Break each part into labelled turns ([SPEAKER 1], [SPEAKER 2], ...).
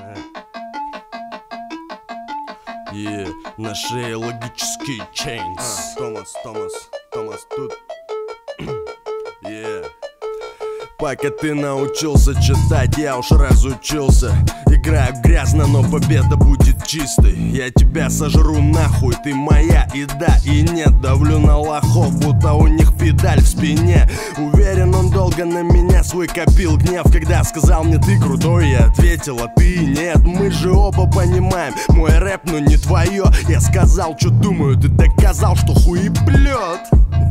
[SPEAKER 1] На шее логический чейнс. Томас тут. Пока ты научился читать, я уж разучился. Играю грязно, но победа будет чистой. Я тебя сожру нахуй, ты моя еда. И нет, давлю на лохов, будто у них педаль в спине. Уверен, он долго на меня свой копил гнев. Когда сказал мне ты крутой, я ответил, а ты нет. Мы же оба понимаем, мой рэп, но не твое. Я сказал, что думаю, ты доказал, что хуеплет.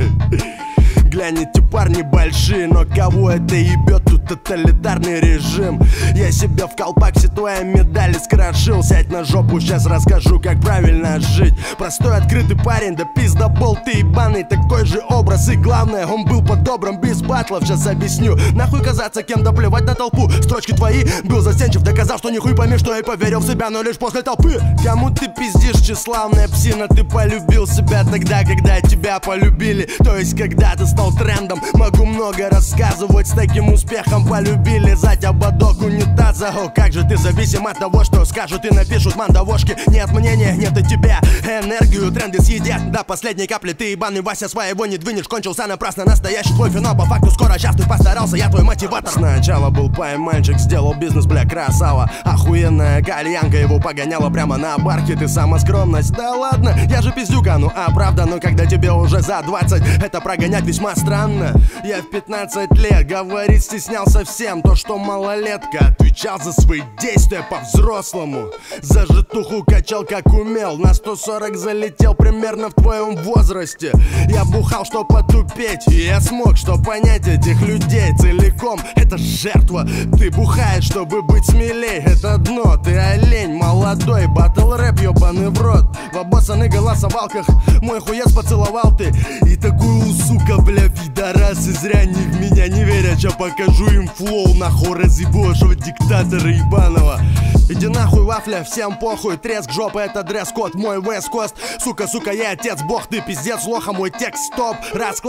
[SPEAKER 1] Глянь, эти парни большие, но кого это ебет? Тут тоталитарный режим. Я себе в колпак все твои медали скрошил. Сядь на жопу, сейчас расскажу, как правильно жить. Простой открытый парень, да пиздобол ты ебаный. Такой же образ, и главное, он был по-добрым, без батлов. Сейчас объясню, нахуй казаться кем-то, плевать на толпу. Строчки твои, был застенчив, доказал, что нихуй пойми, что и поверил в себя, но лишь после толпы. Кому ты пиздишь, тщеславная псина? Ты полюбил себя тогда, когда тебя полюбили. То есть, когда ты стал трендом. Могу много рассказывать, с таким успехом полюбили зать ободок унитаза. О, как же ты зависим от того, что скажут и напишут мандавошки. Нет мнения, нет и тебя. Энергию тренды съедят до последней капли. Ты ебаный Вася, своего не двинешь. Кончился напрасно настоящий твой финал. По факту скоро, сейчас ты постарался, я твой мотиватор. Сначала был пай-мальчик, сделал бизнес, бля, красава. Охуенная кальянка его погоняла прямо на барке. Ты сама скромность, да ладно, я же пиздюка, ну а правда. Но когда тебе уже за 20, это прогонять весьма странно. Я в 15 лет говорить стеснялся всем. То, что малолетка, отвечал за свои действия по-взрослому. За житуху качал как умел. На 140 залетел примерно в твоем возрасте. Я бухал, чтоб потупеть, и я смог, чтоб понять этих людей целиком. Это жертва, ты бухаешь, чтобы быть смелей. Это дно, ты олень молодой. Батл рэп, ебаный в рот. В обоссанных голосовалках мой хуец поцеловал ты. И такую, сука, бля, пидорасы зря не в меня не верят. Ща покажу им флоу, нахуй разъебошего диктатора ебаного. Иди нахуй, вафля, всем похуй. Треск жопы, это дресс-код, мой West Coast. Сука, я отец бог, ты пиздец, лоха, мой текст, стоп.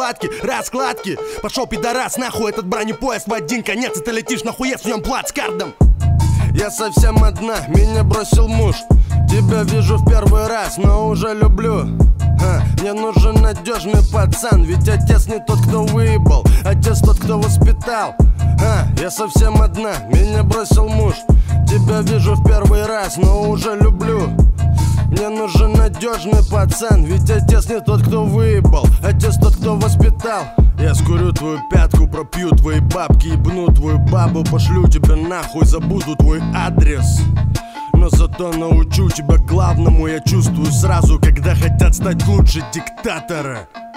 [SPEAKER 1] Раскладки, пошел пидорас, нахуй, этот бронепоезд в один конец. И ты летишь нахуец, в нем плацкардом. Я совсем одна, меня бросил муж. Тебя вижу в первый раз, но уже люблю. Мне нужен надежный пацан, ведь отец не тот, кто выебал, отец тот, кто воспитал. Я совсем одна, меня бросил муж. Тебя вижу в первый раз, но уже люблю. Мне нужен надежный пацан, ведь отец не тот, кто выебал, отец тот, кто воспитал. Я скурю твою пятку, пропью твои бабки, ебну твою бабу, пошлю тебя нахуй, забуду твой адрес. Но зато научу тебя главному, я чувствую сразу, когда хотят стать лучше диктатора.